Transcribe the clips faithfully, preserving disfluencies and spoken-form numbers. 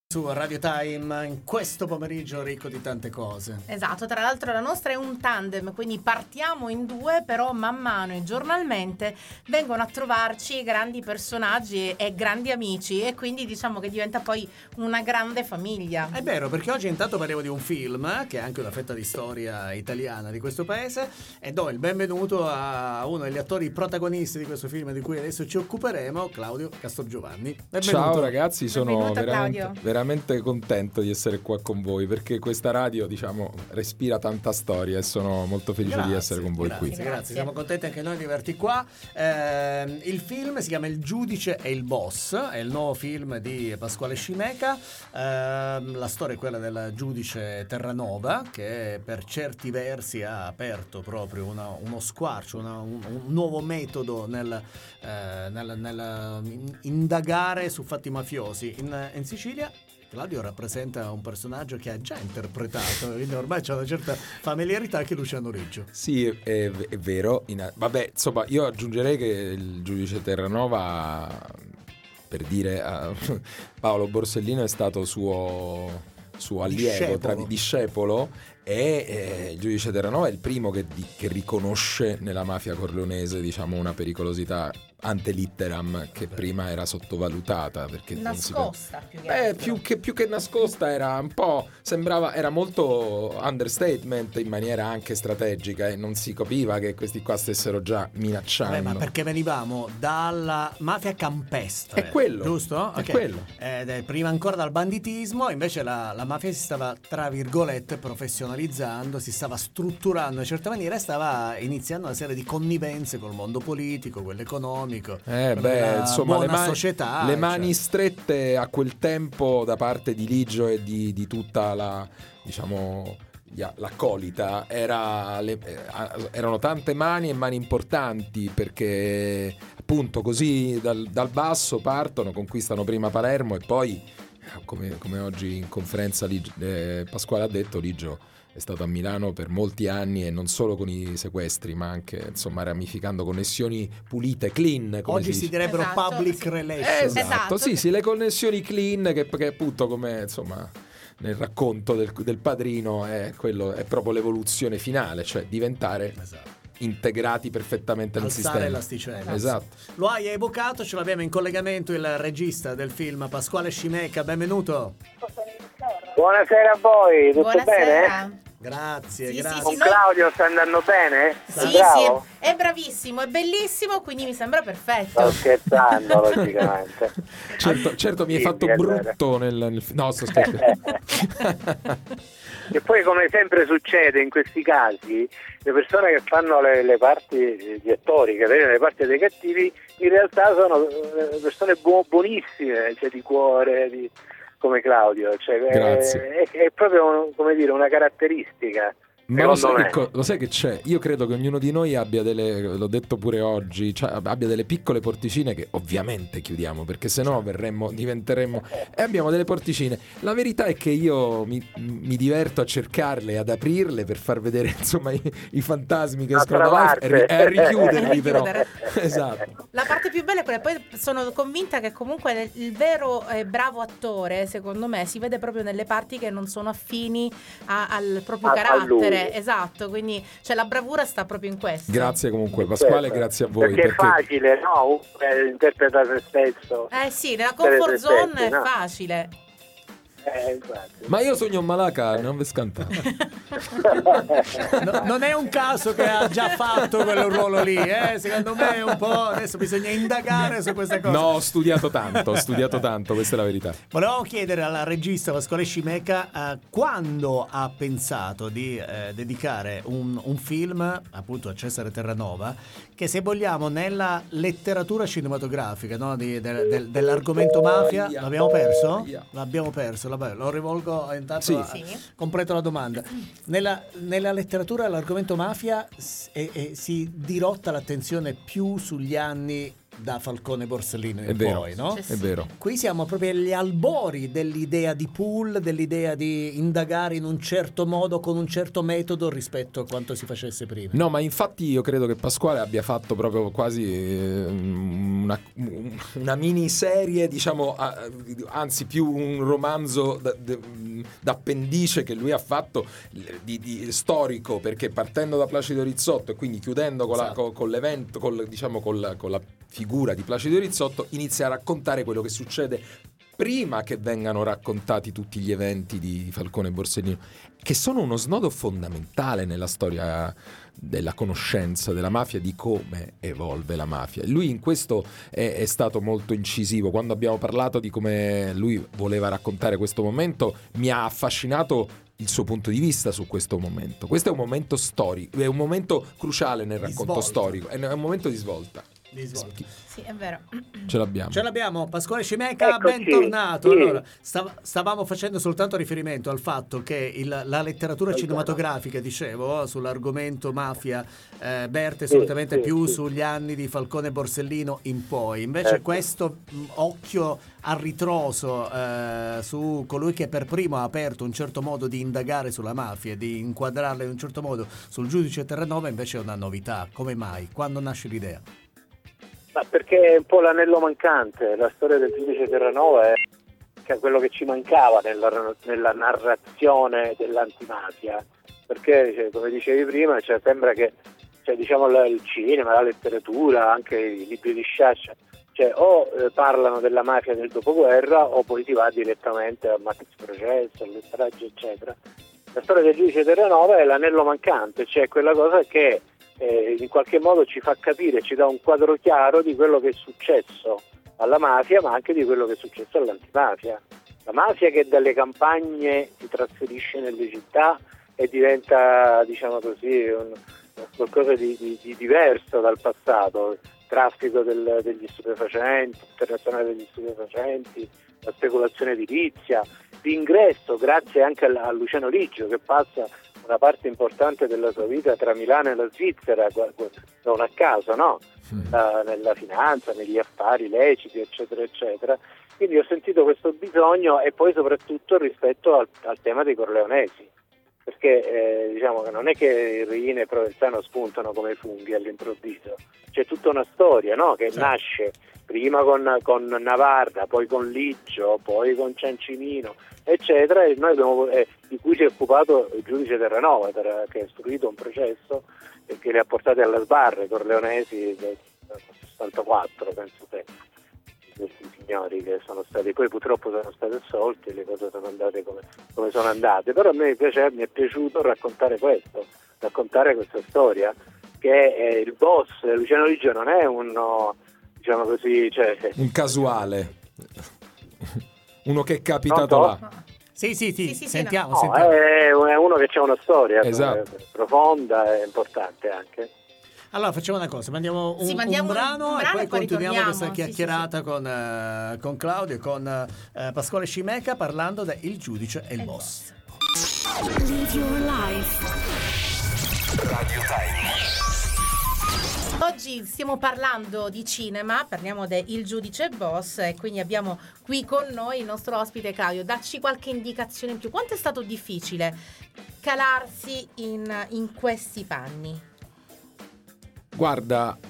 Su Radio Time in questo pomeriggio ricco di tante cose. Esatto, tra l'altro la nostra è un tandem, quindi partiamo in due, però man mano e giornalmente vengono a trovarci grandi personaggi e, e grandi amici, e quindi diciamo che diventa poi una grande famiglia. È vero, perché oggi intanto parliamo di un film che è anche una fetta di storia italiana di questo paese, e do il benvenuto a uno degli attori protagonisti di questo film di cui adesso ci occuperemo, Claudio Castrogiovanni. Benvenuto. Ciao ragazzi, sono Benvenuto, veramente, Claudio. veramente contento di essere qua con voi, perché questa radio, diciamo, respira tanta storia e sono molto felice Grazie, di essere con voi grazie, qui. Grazie, Grazie. siamo contenti anche noi di averti qua. Eh, il film si chiama Il giudice e il boss, è il nuovo film di Pasquale Scimeca. Eh, la storia è quella del giudice Terranova, che per certi versi ha aperto proprio una, uno squarcio, una, un, un nuovo metodo nel, eh, nel, nel indagare su fatti mafiosi. In, in Sicilia Claudio rappresenta un personaggio che ha già interpretato, quindi ormai c'è una certa familiarità anche Luciano Riggio. Sì, è, è vero. In, vabbè, insomma, io aggiungerei che il giudice Terranova, per dire, uh, Paolo Borsellino è stato suo, suo allievo, Discepolo. tra discepolo, e eh, il giudice Terranova è il primo che, di, che riconosce nella mafia corleonese, diciamo, una pericolosità ante litteram che prima era sottovalutata, perché Nascosta più che Beh, altro. più che, più che nascosta era un po', sembrava, era molto understatement in maniera anche strategica, e non si capiva che questi qua stessero già minacciando. Beh, ma perché venivamo dalla mafia campestre, È quello, giusto? è Ok. quello. Ed è prima ancora dal banditismo, invece la, la mafia si stava, tra virgolette, professionalizzando, si stava strutturando in una certa maniera e stava iniziando una serie di connivenze col mondo politico, quello economico, Eh quello beh, della insomma, le, buona mani- società. le mani cioè. strette a quel tempo da parte di Ligio e di, di tutta la, diciamo, gli a- l'accolita, era le- eh, erano tante mani e mani importanti, perché appunto così dal, dal basso partono, conquistano prima Palermo e poi, come, come oggi in conferenza Lig- eh, Pasquale ha detto, Ligio è stato a Milano per molti anni, e non solo con i sequestri, ma anche, insomma, ramificando connessioni pulite, clean, come Oggi si si dice. direbbero Esatto, public sì. relations. Eh, esatto, Esatto. sì, sì, le connessioni clean, che, che appunto, come, insomma, nel racconto del, del padrino, è, quello, è proprio l'evoluzione finale, cioè diventare Esatto. integrati perfettamente nel Alzare sistema. l'asticella. Esatto. Lo hai evocato, ce l'abbiamo in collegamento il regista del film, Pasquale Scimeca, benvenuto. Buonasera a voi, tutto Buonasera. bene? Grazie, Sì, sì, grazie. Con sì, noi- Claudio sta andando bene? Sì, È sì, bravo? è, è bravissimo, è bellissimo, quindi mi sembra perfetto. Sto scherzando, logicamente. Certo, certo, mi hai Sì, fatto sì, è vero. brutto nel, nel... No, sto scherzando. E poi, come sempre succede in questi casi, le persone che fanno le, le parti di attori, che vedono le parti dei cattivi, in realtà sono eh, persone buo- buonissime, cioè di cuore, di- come Claudio. Cioè, Grazie. È, è proprio un- come dire, una caratteristica. Ma lo Secondo sai, me. che co- lo sai che c'è? Io credo che ognuno di noi abbia delle, l'ho detto pure oggi, cioè abbia delle piccole porticine che ovviamente chiudiamo, perché sennò verremmo, diventeremmo... E abbiamo delle porticine. La verità è che io mi, mi diverto a cercarle, ad aprirle per far vedere, insomma, i, i fantasmi che D'altra escono da live, e, ri- parte. e a richiuderli però. Richiudere. Esatto. La parte più bella è quella, poi sono convinta che comunque il vero eh, bravo attore, secondo me, si vede proprio nelle parti che non sono affini a- al proprio A- a carattere. lui. Esatto, quindi cioè, la bravura sta proprio in questo. Grazie comunque Pasquale, Certo. grazie a voi. Perché è facile, no? Eh, interpreta se stesso. Eh sì, nella Per comfort se zone stessi, è no? facile. Eh, infatti. Ma io sogno un malaca, non vi scantare. No, non è un caso che ha già fatto quel ruolo lì, eh? Secondo me è un po'. Adesso bisogna indagare su queste cose. No, ho studiato tanto, ho studiato tanto, questa è la verità. Volevamo chiedere alla regista Pasquale Scimeca eh, quando ha pensato di eh, dedicare un, un film appunto a Cesare Terranova, che, se vogliamo, nella letteratura cinematografica, no, di- del- del- dell'argomento mafia, Aia. l'abbiamo perso? Aia. L'abbiamo perso, vabbè, lo rivolgo intanto Sì. a- Sì. completo la domanda. Nella, nella letteratura l'argomento mafia s- è- è- si dirotta l'attenzione più sugli anni da Falcone Borsellino in È vero, poi, no? Sì, sì. È vero. Qui siamo proprio agli albori dell'idea di pool, dell'idea di indagare in un certo modo, con un certo metodo rispetto a quanto si facesse prima. No, ma infatti io credo che Pasquale abbia fatto proprio quasi eh, una, una miniserie, diciamo, a- anzi più un romanzo da- da- d'appendice che lui ha fatto di, di storico, perché partendo da Placido Rizzotto e quindi chiudendo con, la, Esatto. con, con l'evento, col, diciamo col, con la figura di Placido Rizzotto, inizia a raccontare quello che succede prima che vengano raccontati tutti gli eventi di Falcone e Borsellino, che sono uno snodo fondamentale nella storia della conoscenza della mafia, di come evolve la mafia. Lui in questo è, è stato molto incisivo. Quando abbiamo parlato di come lui voleva raccontare questo momento, mi ha affascinato il suo punto di vista su questo momento. Questo è un momento storico, è un momento cruciale nel Di racconto svolta. storico, è un momento di svolta. Di svolta. Sì, è vero. Ce l'abbiamo. Ce l'abbiamo, Pasquale Scimeca, Eccoci, bentornato. sì. Allora, stav- stavamo facendo soltanto riferimento al fatto che il- la letteratura cinematografica, dicevo, sull'argomento mafia eh, verte Sì, solitamente sì, più sì. sugli anni di Falcone e Borsellino in poi. Invece Certo. questo mh, occhio a ritroso eh, su colui che per primo ha aperto un certo modo di indagare sulla mafia e di inquadrarla in un certo modo sul giudice Terranova invece è una novità. Come mai? Quando nasce l'idea? Ma perché è un po' l'anello mancante, la storia del giudice Terranova è che è quello che ci mancava nella, nella narrazione dell'antimafia, perché cioè, come dicevi prima, cioè, sembra che cioè, diciamo, il cinema, la letteratura, anche i libri di Sciascia, cioè, o eh, parlano della mafia del dopoguerra o poi si va direttamente al Max Processo, alle stragi eccetera. La storia del giudice Terranova è l'anello mancante, cioè quella cosa che Eh, in qualche modo ci fa capire, ci dà un quadro chiaro di quello che è successo alla mafia, ma anche di quello che è successo all'antimafia. La mafia che dalle campagne si trasferisce nelle città e diventa, diciamo così, un, qualcosa di, di, di diverso dal passato. Il traffico del, degli stupefacenti, internazionale degli stupefacenti, la speculazione edilizia, l'ingresso, grazie anche a, a Luciano Liggio, che passa una parte importante della sua vita tra Milano e la Svizzera, non a caso, no? Uh, nella finanza, negli affari leciti, eccetera, eccetera. Quindi ho sentito questo bisogno e poi soprattutto rispetto al, al tema dei corleonesi, perché eh, diciamo che non è che Riina e Provenzano spuntano come funghi all'improvviso, c'è tutta una storia, no? Che Certo. nasce prima con, con Navarra, poi con Liggio, poi con Ciancimino, eccetera, e noi abbiamo, eh, di cui si è occupato il giudice Terranova, per, che ha istruito un processo e che li ha portati alla sbarra, i corleonesi del sessantaquattro, penso te, questi signori che sono stati, poi purtroppo sono stati assolti, le cose sono andate come, come sono andate, però a me piace, mi è piaciuto raccontare questo, raccontare questa storia, che è il boss, Luciano Liggio non è uno, diciamo così, cioè, Un casuale. Uno che è capitato Pronto? là. Sì, sì, sì, Sì, sì, sì, sentiamo, no, sentiamo. è uno che c'ha una storia Esatto. eh, profonda e importante anche. Allora facciamo una cosa, mandiamo un, Sì, mandiamo un brano, un brano e poi e poi continuiamo ritorniamo. questa Sì, chiacchierata sì, sì. Con, eh, con Claudio e con eh, Pasquale Scimeca parlando di Il giudice e il boss. Live your life. Radio Time. Oggi stiamo parlando di cinema, parliamo di Il giudice e boss e quindi abbiamo qui con noi il nostro ospite Claudio. Dacci qualche indicazione in più. Quanto è stato difficile calarsi in, in questi panni? Guarda,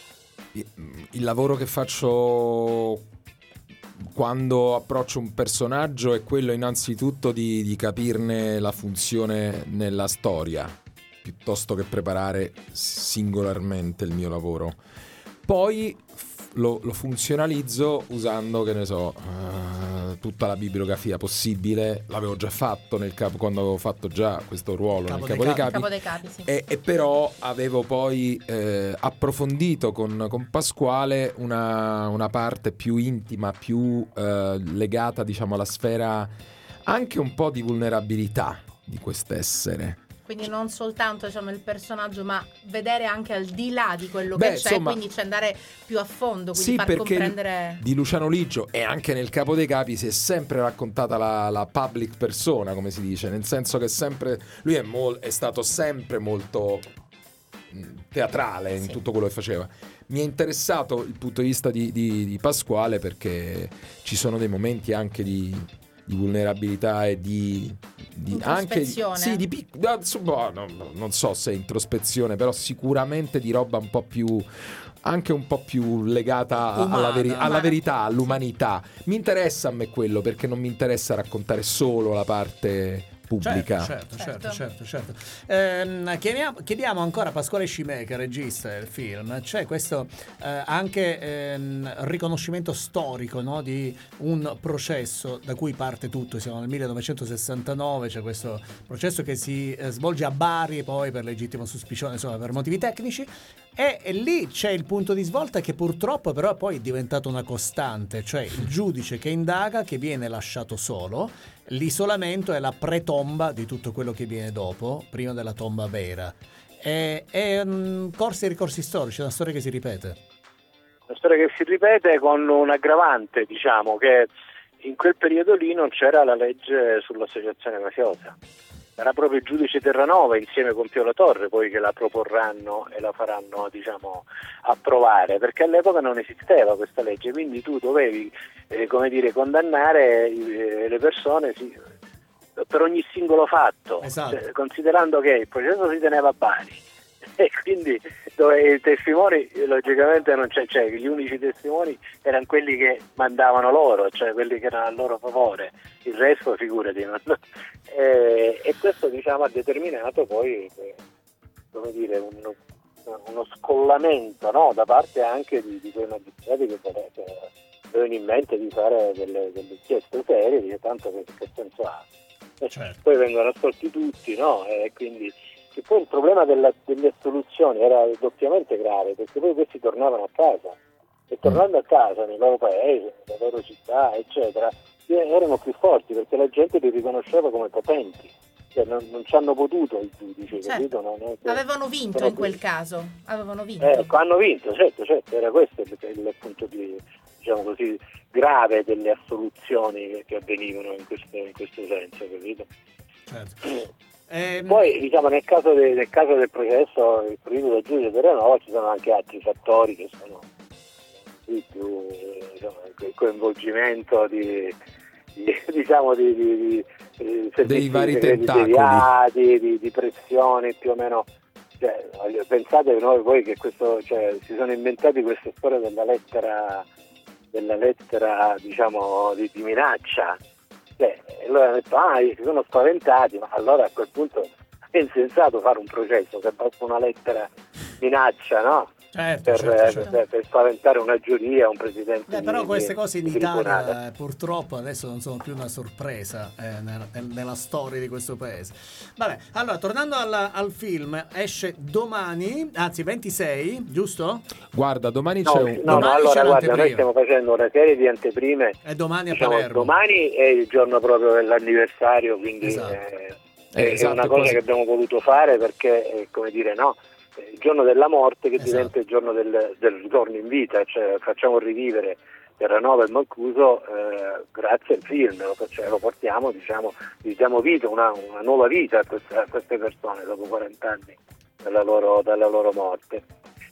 il lavoro che faccio quando approccio un personaggio è quello innanzitutto di, di capirne la funzione nella storia, piuttosto che preparare singolarmente il mio lavoro. Poi lo, lo funzionalizzo usando, che ne so, uh, tutta la bibliografia possibile. L'avevo già fatto nel capo, quando avevo fatto già questo ruolo Capo nel dei Capo dei Capi. Capi. Capo dei Capi, sì. E, e però avevo poi eh, approfondito con, con Pasquale una, una parte più intima, più eh, legata, diciamo, alla sfera anche un po' di vulnerabilità di quest'essere. Quindi non soltanto, diciamo, il personaggio, ma vedere anche al di là di quello Beh, che c'è, insomma, quindi cioè andare più a fondo, quindi sì, far perché comprendere. di Luciano Liggio e anche nel Capo dei Capi si è sempre raccontata la, la public persona, come si dice, nel senso che sempre lui è, mol, è stato sempre molto teatrale in Sì. tutto quello che faceva. mi è interessato il punto di vista di, di, di Pasquale, perché ci sono dei momenti anche di, di vulnerabilità e di, di anche sì, di pic- no, no, non so se introspezione, però sicuramente di roba un po' più, anche un po' più legata Umana, alla, veri- umana. alla verità, all'umanità. Mi interessa a me quello, perché non mi interessa raccontare solo la parte pubblica. Certo, certo, Certo. certo, certo. Ehm, chiediamo, chiediamo ancora a Pasquale Scimeca, regista del film, c'è questo eh, anche ehm, riconoscimento storico, no, di un processo da cui parte tutto. Siamo nel millenovecentosessantanove, c'è questo processo che si eh, svolge a Bari, poi per legittimo suspicione, insomma, per motivi tecnici. E, e lì c'è il punto di svolta che purtroppo però poi è diventato una costante, cioè il giudice che indaga, che viene lasciato solo. L'isolamento è la pretomba di tutto quello che viene dopo, prima della tomba vera. È, è um, corsi e ricorsi storici, è una storia che si ripete. Una storia che si ripete con un aggravante, diciamo, che in quel periodo lì non c'era la legge sull'associazione mafiosa. Era proprio il giudice Terranova insieme con Pio La Torre poi che la proporranno e la faranno, diciamo, approvare, perché all'epoca non esisteva questa legge, quindi tu dovevi eh, come dire, condannare eh, le persone sì, per ogni singolo fatto, Esatto. cioè, considerando che il processo si teneva a Bari e quindi dove i testimoni logicamente non c'è, cioè gli unici testimoni erano quelli che mandavano loro, cioè quelli che erano a loro favore, il resto figurati. No? E, e questo, diciamo, ha determinato poi eh, come dire uno, uno scollamento, no? Da parte anche di, di quei magistrati che, che avevano in mente di fare delle, delle inchieste serie, dice tanto che, che senso ha. Certo. Poi vengono assolti tutti, no? E quindi che poi il problema della, delle assoluzioni era doppiamente grave, perché poi questi tornavano a casa e tornando a casa nel loro paese, nella loro città, eccetera, erano più forti perché la gente li riconosceva come potenti, cioè non, non ci hanno potuto i giudici, Certo. capito? Non è che Avevano vinto sono in quel più- caso, avevano vinto. Ecco, hanno vinto, certo, certo, era questo il, il punto di, diciamo così, grave delle assoluzioni che, che avvenivano in questo, in questo senso, capito? Certo. Ehm, Poi, diciamo, nel caso, de, nel caso del processo, il processo del giudice Terranova, ci sono anche altri fattori che sono sì, più, eh, diciamo, il coinvolgimento di, di diciamo di, di, di, di servizi Dei vari segreti tentacoli. deviati, di, di pressioni più o meno. Cioè, pensate noi poi che questo, cioè, si sono inventati questa storia della lettera, della lettera, diciamo, di, di minaccia. Cioè, allora hanno detto, ah, si sono spaventati, ma allora a quel punto è insensato fare un processo che basta una lettera minaccia, no? certo, Per, certo, eh, certo. per, per spaventare una giuria, un presidente. Beh, di- però di- queste cose in di tribunale. Italia eh, purtroppo adesso non sono più una sorpresa eh, nella, nella storia di questo paese. Vabbè, allora tornando alla- al film, esce domani, anzi ventisei, giusto? Guarda, domani No, c'è no, un... no, Domani c'è allora guarda, l'anteprima. noi stiamo facendo una serie di anteprime. È domani a Diciamo, Palermo. domani è il giorno proprio dell'anniversario, quindi Esatto. eh, Eh, è esatto, una è cosa quasi- che abbiamo voluto fare perché, eh, come dire, no, il giorno della morte che Esatto. diventa il giorno del, del ritorno in vita, cioè facciamo rivivere Terranova e Mancuso eh, grazie al film, lo, cioè, lo portiamo, diciamo, gli diamo vita, una, una nuova vita a queste, a queste persone dopo quaranta anni dalla loro, dalla loro morte.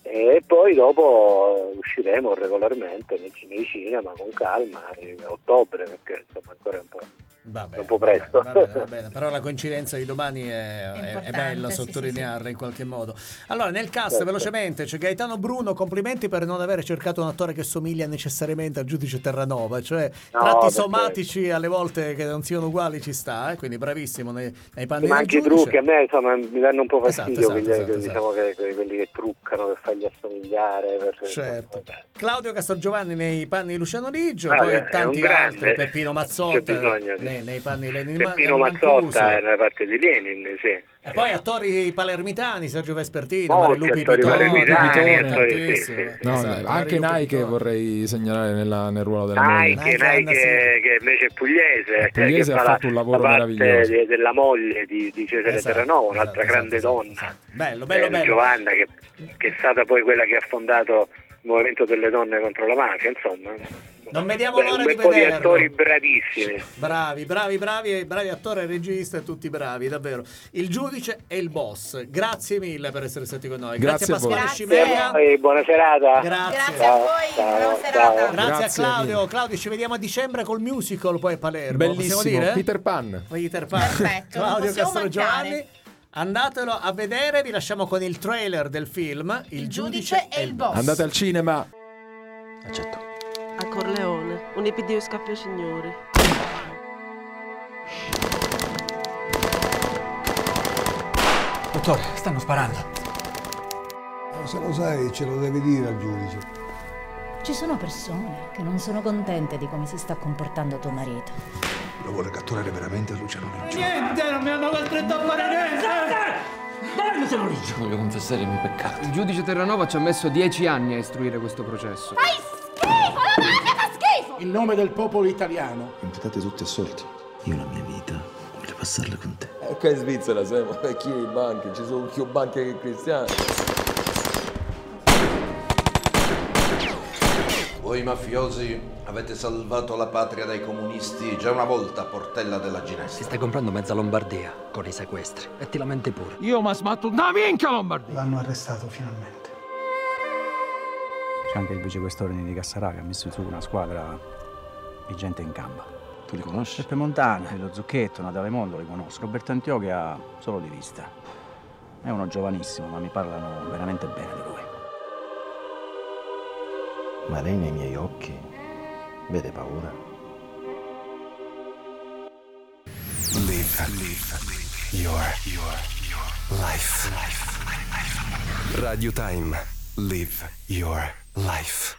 E poi dopo usciremo regolarmente nei, nei cinema con calma a ottobre, perché insomma ancora è un po', Va bene, un po' presto. Va bene, va bene. Però la coincidenza di domani è, è, è importante, bella sì, sottolinearla in qualche modo. Allora, nel cast, Certo. velocemente, c'è Gaetano Bruno, complimenti per non aver cercato un attore che somiglia necessariamente al giudice Terranova, cioè No, tratti perché- somatici alle volte che non siano uguali ci sta, eh? Quindi bravissimo nei, nei panni Ma del anche i giudice. trucchi a me insomma mi danno un po' Esatto, fastidio, esatto, quelli, esatto, che, esatto. diciamo che, che- quelli che truccano per fargli assomigliare. Per, Certo. vabbè. Claudio Castrogiovanni nei panni di Luciano Ligio, Ah, poi è un tanti grande. altri, Peppino C'è Mazzotta bisogno di- nei, nei panni di Lenin Peppino Mancuso. Mazzotta è nella parte di Lenin, sì. E poi attori palermitani, Sergio Vespertino, Molti Maria Lupi attori Pittoni, palermitani, attori, tantissimi. sì, sì, sì. No, Esatto, anche Maria Lupi Nike Pittoni. vorrei segnalare nella- nel ruolo della moglie. Nike, Nike, Anna Nike Siri. che invece è pugliese, È pugliese, che ha fa fatto un la, lavoro la parte meraviglioso. de- della moglie di, di Cesare Esatto, Terranova, un'altra esatto, grande esatto, donna, esatto. Bello, bello, eh, bello. Giovanna, che, che è stata poi quella che ha fondato il movimento delle donne contro la mafia, insomma, Non vediamo Beh, l'ora un di bel po' di vederlo. attori bravissimi. Bravi, bravi, bravi, bravi attori e regista, tutti bravi, davvero. Il giudice e il boss. Grazie mille per essere stati con noi. Grazie Grazie, a voi. Pasquale Grazie. Cimeca. E buona serata. Grazie. Grazie a voi, Ciao, buona ciao. serata. Grazie, Grazie a Claudio. mille. Claudio, ci vediamo a dicembre col musical poi a Palermo. Bellissimo, Possiamo dire? Peter Pan. Peter Pan. Perfetto, non Claudio possiamo Castrogiovanni. mancare. Andatelo a vedere, vi lasciamo con il trailer del film Il, Il giudice e il boss. Andate al cinema. Accetto. A Corleone, un epidio scappia signori. Dottore, stanno sparando. Se lo sai, ce lo devi dire al giudice. Ci sono persone che non sono contente di come si sta comportando tuo marito. Lo vuole catturare veramente Luciano Liggio. Niente, non mi hanno costretto a fare niente! Dai, Luciano Liggio! Voglio confessare i miei peccati. Il giudice Terranova ci ha messo dieci anni a istruire questo processo. Fai schifo! La mafia fa schifo! In nome del popolo italiano. Imputati tutti assolti. Io la mia vita voglio passarla con te. E qua in Svizzera siamo e chi nei banchi? Ci sono più banche che cristiani. Voi mafiosi avete salvato la patria dai comunisti già una volta a Portella della Ginestra. Si stai comprando mezza Lombardia con i sequestri e ti lamenti pure. Io mi smatto una minchia Lombardia! L'hanno arrestato finalmente. C'è anche il vicequestore di Cassarà che ha messo su una squadra di gente in gamba. Tu li conosci? Peppe Montana, lo Zucchetto, Natale Mondo li conosco. Roberto Antiochia solo di vista. È uno giovanissimo, ma mi parlano veramente bene di lui. Ma lei nei miei occhi vede paura. Live, live, your, your, your life. Radio Time. Live your life.